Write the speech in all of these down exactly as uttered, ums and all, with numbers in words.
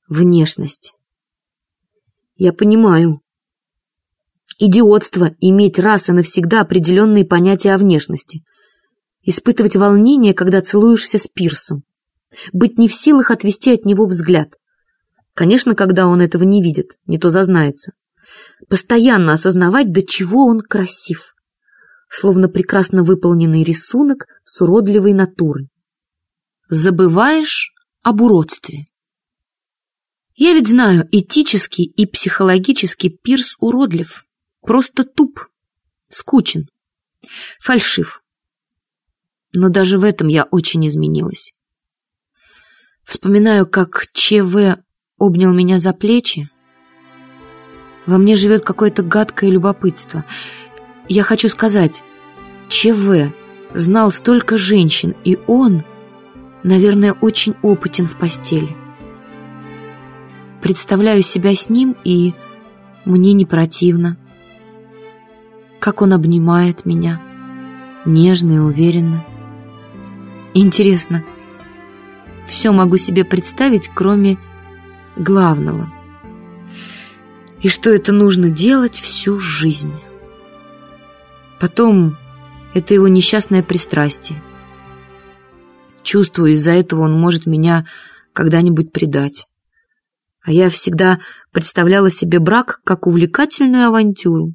Внешность. Я понимаю. Идиотство иметь раз и навсегда определенные понятия о внешности. Испытывать волнение, когда целуешься с Пирсом. Быть не в силах отвести от него взгляд. Конечно, когда он этого не видит, не то зазнается. Постоянно осознавать, до чего он красив. Словно прекрасно выполненный рисунок с уродливой натуры. Забываешь об уродстве. Я ведь знаю, этически и психологически Пирс уродлив. Просто туп, скучен, фальшив. Но даже в этом я очень изменилась. Вспоминаю, как ЧВ обнял меня за плечи. Во мне живет какое-то гадкое любопытство. Я хочу сказать, ЧВ знал столько женщин, и он, наверное, очень опытен в постели. Представляю себя с ним, и мне не противно. Как он обнимает меня, нежно и уверенно. Интересно, все могу себе представить, кроме главного. И что это нужно делать всю жизнь. Потом это его несчастное пристрастие. Чувствую, из-за этого он может меня когда-нибудь предать. А я всегда представляла себе брак как увлекательную авантюру.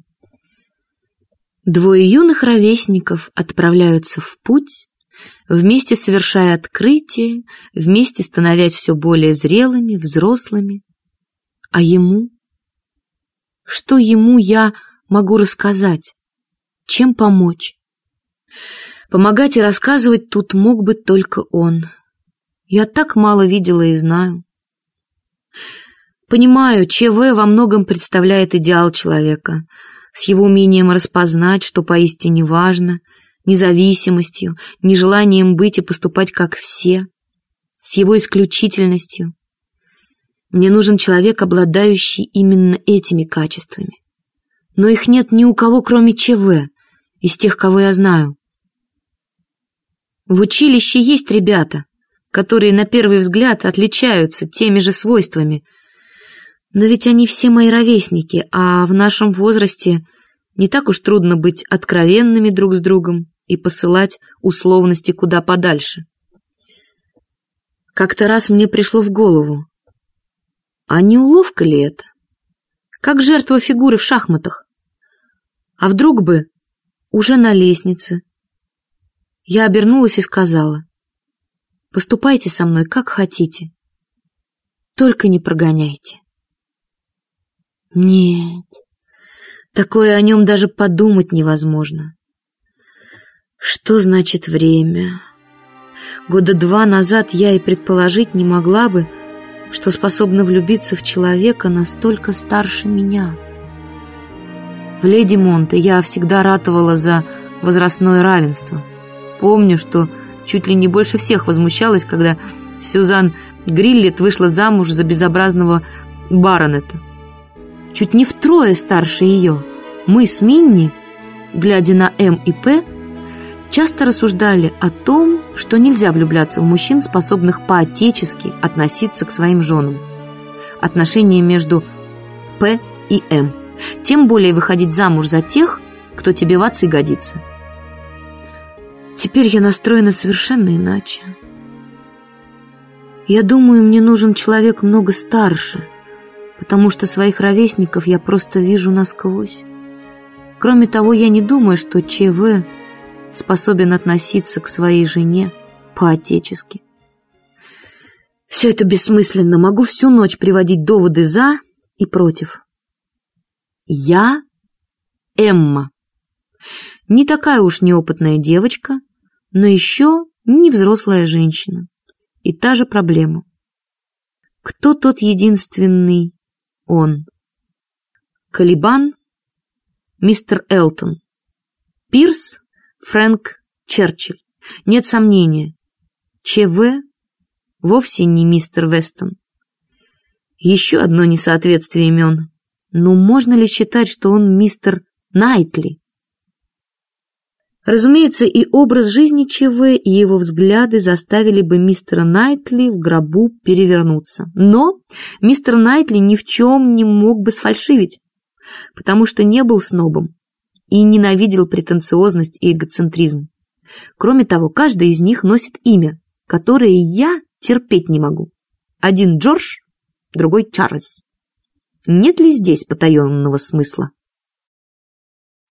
Двое юных ровесников отправляются в путь, вместе совершая открытия, вместе становясь все более зрелыми, взрослыми. А ему? Что ему я могу рассказать? Чем помочь? Помогать и рассказывать тут мог бы только он. Я так мало видела и знаю. Понимаю, ЧВ во многом представляет идеал человека, с его умением распознать, что поистине важно, независимостью, нежеланием быть и поступать как все, с его исключительностью. Мне нужен человек, обладающий именно этими качествами. Но их нет ни у кого, кроме ЧВ, из тех, кого я знаю. В училище есть ребята, которые на первый взгляд отличаются теми же свойствами, но ведь они все мои ровесники, а в нашем возрасте не так уж трудно быть откровенными друг с другом и посылать условности куда подальше. Как-то раз мне пришло в голову, а не уловка ли это? Как жертва фигуры в шахматах. А вдруг бы уже на лестнице. Я обернулась и сказала: поступайте со мной как хотите, только не прогоняйте. Нет, такое о нем даже подумать невозможно. Что значит время? Года два назад я и предположить не могла бы, что способна влюбиться в человека настолько старше меня. В «Леди Монте» я всегда ратовала за возрастное равенство. Помню, что чуть ли не больше всех возмущалась, когда Сюзан Гриллет вышла замуж за безобразного баронета. Чуть не втрое старше ее. Мы с Минни, глядя на М и П, часто рассуждали о том, что нельзя влюбляться в мужчин, способных по-отечески относиться к своим женам. Отношения между П и М. Тем более выходить замуж за тех, кто тебе в отцы годится. Теперь я настроена совершенно иначе. Я думаю, мне нужен человек много старше, потому что своих ровесников я просто вижу насквозь. Кроме того, я не думаю, что ЧВ способен относиться к своей жене по-отечески. Все это бессмысленно. Могу всю ночь приводить доводы «за» и «против». Я Эмма. Не такая уж неопытная девочка, но еще не взрослая женщина. И та же проблема. Кто тот единственный он? Калибан, мистер Элтон, Пирс, Фрэнк Черчилль. Нет сомнения, ЧВ вовсе не мистер Вестон. Еще одно несоответствие имен. Но можно ли считать, что он мистер Найтли? Разумеется, и образ жизни ЧВ, и его взгляды заставили бы мистера Найтли в гробу перевернуться. Но мистер Найтли ни в чем не мог бы сфальшивить, потому что не был снобом и ненавидел претенциозность и эгоцентризм. Кроме того, каждый из них носит имя, которое я терпеть не могу. Один Джордж, другой Чарльз. Нет ли здесь потаенного смысла?